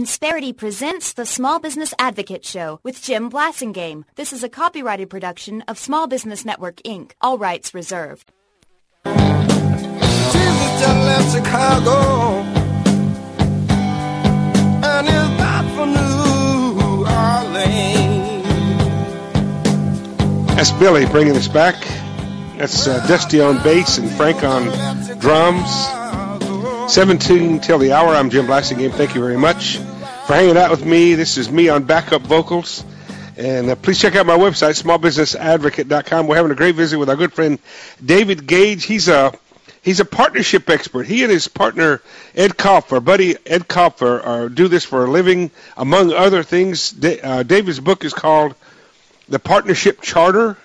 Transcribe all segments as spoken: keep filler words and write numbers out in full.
Insperity presents the Small Business Advocate Show with Jim Blasingame. This is a copyrighted production of Small Business Network, Incorporated. All rights reserved. Jesus just left Chicago and is back for New Orleans. That's Billy bringing us back. That's uh, Dusty on bass and Frank on drums. seventeen till the hour. I'm Jim Blasingame. Thank you very much for hanging out with me. This is me on backup vocals. And uh, please check out my website, small business advocate dot com. We're having a great visit with our good friend David Gage. He's a he's a partnership expert. He and his partner Ed Kopfer, buddy Ed Kopfer, are, do this for a living. Among other things, da- uh, David's book is called The Partnership Charter: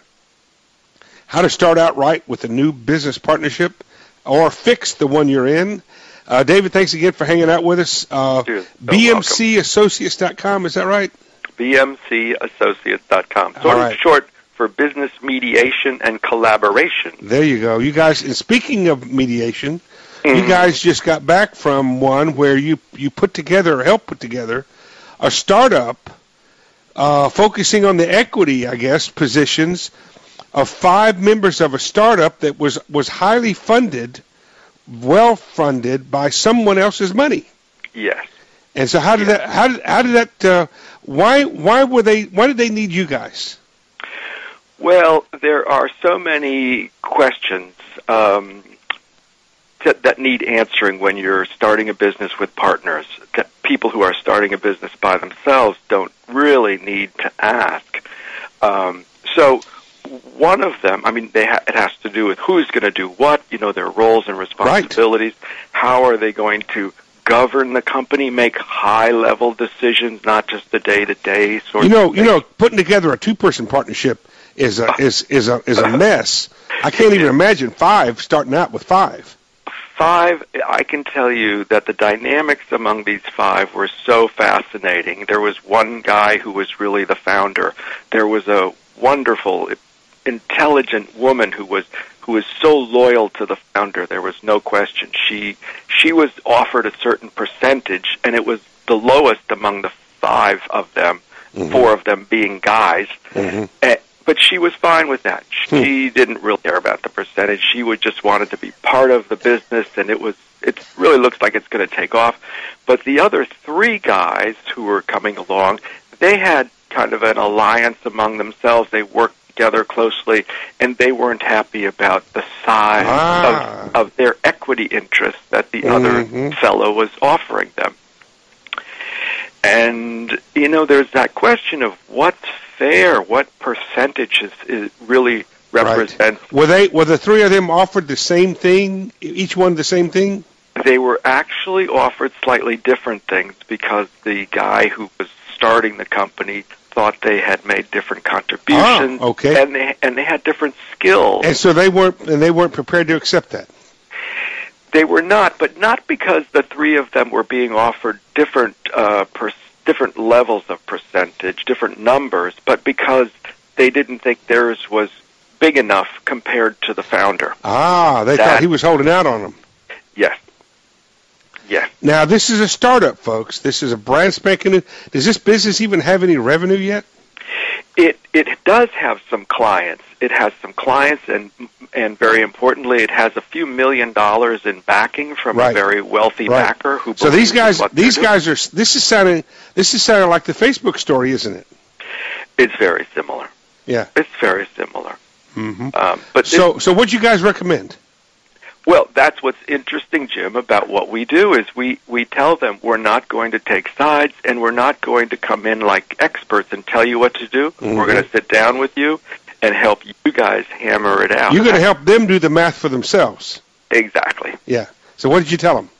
How to Start Out Right with a New Business Partnership or Fix the One You're In. Uh, David, thanks again for hanging out with us. Uh, You're so B M C associates dot com, is that right? B M C associates dot com. Sort All of right. short for business mediation and collaboration. There you go. You guys, and speaking of mediation, Mm-hmm. you guys just got back from one where you, you put together, or helped put together, a startup uh, focusing on the equity, I guess, positions of five members of a startup that was, was highly funded, well funded by someone else's money. Yes. And so how did that, how did, how did that, uh, why, why were they, why did they need you guys? Well, there are so many questions um, that, that need answering when you're starting a business with partners that people who are starting a business by themselves don't really need to ask. Um, so one of them, I mean, they ha- it has to do with who's going to do what, you know, their roles and responsibilities. Right. How are they going to govern the company, make high-level decisions, not just the day-to-day sort you know, of You know, putting together a two-person partnership is a is is a is a mess. I can't even imagine five starting out with five. Five, I can tell you that the dynamics among these five were so fascinating. There was one guy who was really the founder. There was a wonderful, intelligent woman who was who was so loyal to the founder. There was no question. She she was offered a certain percentage, and it was the lowest among the five of them, mm-hmm. four of them being guys. Mm-hmm. Uh, but she was fine with that. She hmm. didn't really care about the percentage. She would just wanted to be part of the business, and it was it really looks like it's going to take off. But the other three guys who were coming along, they had kind of an alliance among themselves. They worked together closely, and they weren't happy about the size ah. of, of their equity interest that the mm-hmm. other fellow was offering them. And, you know, there's that question of what's fair, what percentage is, is really represents. Right. Were they were the three of them offered the same thing, each one the same thing? They were actually offered slightly different things because the guy who was starting the company thought they had made different contributions, oh, okay. and they and they had different skills. And so they weren't and they weren't prepared to accept that. They were not, but not because the three of them were being offered different uh, per, different levels of percentage, different numbers, but because they didn't think theirs was big enough compared to the founder. Ah, they that, thought he was holding out on them. Yes. Yes. Now, this is a startup, folks. This is a brand spanking new. Does this business even have any revenue yet? It it does have some clients. It has some clients, and and very importantly, it has a few million dollars in backing from right. a very wealthy right. backer. Who so these guys, what these guys are. This is sounding. This is sounding like the Facebook story, isn't it? It's very similar. Yeah, it's very similar. Mm-hmm. Um, but so, this, so what do you guys recommend? Well, that's what's interesting, Jim, about what we do is we, we tell them we're not going to take sides and we're not going to come in like experts and tell you what to do. Mm-hmm. We're going to sit down with you and help you guys hammer it out. You're going to help them do the math for themselves. Exactly. Yeah. So what did you tell them?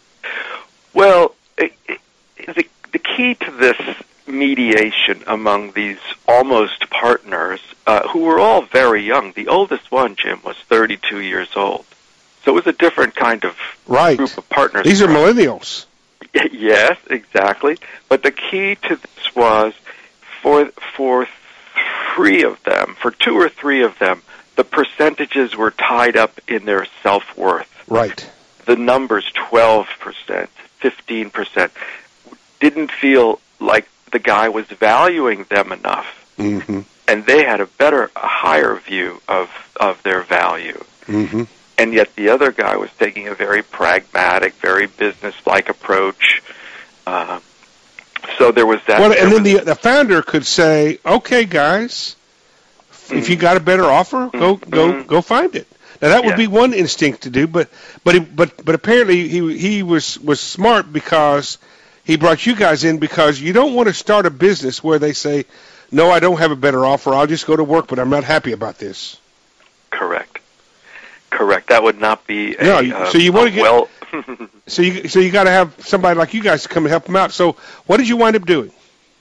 Well, it, it, the, the key to this mediation among these almost partners, uh, who were all very young, the oldest one, Jim, was thirty-two years old. So it was a different kind of right. group of partners. These are millennials. Yes, exactly. But the key to this was for for three of them, for two or three of them, the percentages were tied up in their self-worth. Right. The numbers twelve percent, fifteen percent. didn't feel like the guy was valuing them enough. Mm-hmm. And they had a better, a higher view of, of their value. Mm-hmm. And yet the other guy was taking a very pragmatic, very business-like approach. Uh, so there was that. Well, and then was, the the founder could say, "Okay, guys, mm-hmm. if you got a better offer, go mm-hmm. go go find it." Now that would yeah. be one instinct to do, but but he, but but apparently he he was was smart because he brought you guys in, because you don't want to start a business where they say, "No, I don't have a better offer. I'll just go to work, but I'm not happy about this." Correct. Correct. That would not be a, no. uh, So you want to get well. so you so you got to have somebody like you guys to come and help them out. So what did you wind up doing?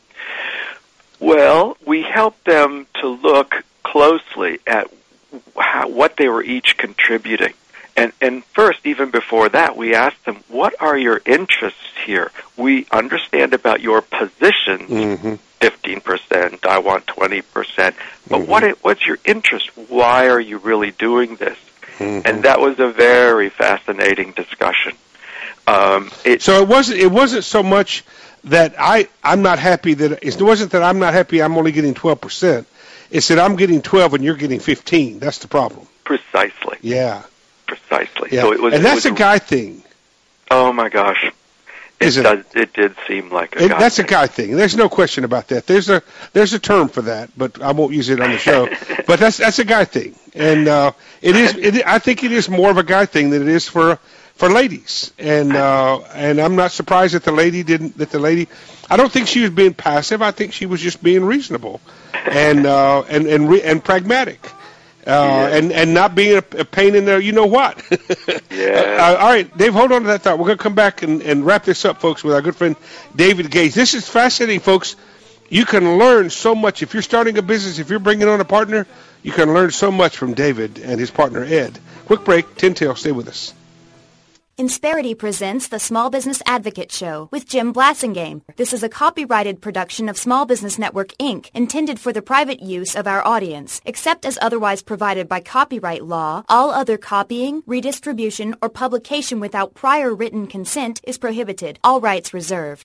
Well, we helped them to look closely at how, what they were each contributing. And, and first, even before that, we asked them, what are your interests here? We understand about your positions, mm-hmm. fifteen percent, I want twenty percent, but mm-hmm. what what's your interest? Why are you really doing this? Mm-hmm. And that was a very fascinating discussion. Um, it, so it wasn't it wasn't so much that I, I'm not happy that, it wasn't that I'm not happy I'm only getting twelve percent. It's that I'm getting twelve and you're getting fifteen. That's the problem. Precisely. Yeah. Precisely. Yeah. So it was, and that's it was a guy thing. Oh my gosh. It Is it? does. It did seem like a it, guy that's thing. a guy thing. There's no question about that. There's a there's a term for that, but I won't use it on the show. But that's that's a guy thing, and uh, it is. It, I think it is more of a guy thing than it is for for ladies. And uh, and I'm not surprised that the lady didn't. That the lady, I don't think she was being passive. I think she was just being reasonable, and uh, and and re, and pragmatic. Uh, yeah. and, and not being a, a pain in there, you know what? yeah. Uh, all right, Dave, hold on to that thought. We're going to come back and, and wrap this up, folks, with our good friend David Gage. This is fascinating, folks. You can learn so much. If you're starting a business, if you're bringing on a partner, you can learn so much from David and his partner, Ed. Quick break. Tin Tail, stay with us. Insperity presents the Small Business Advocate Show with Jim Blasingame. This is a copyrighted production of Small Business Network, Incorporated, intended for the private use of our audience. Except as otherwise provided by copyright law, all other copying, redistribution, or publication without prior written consent is prohibited. All rights reserved.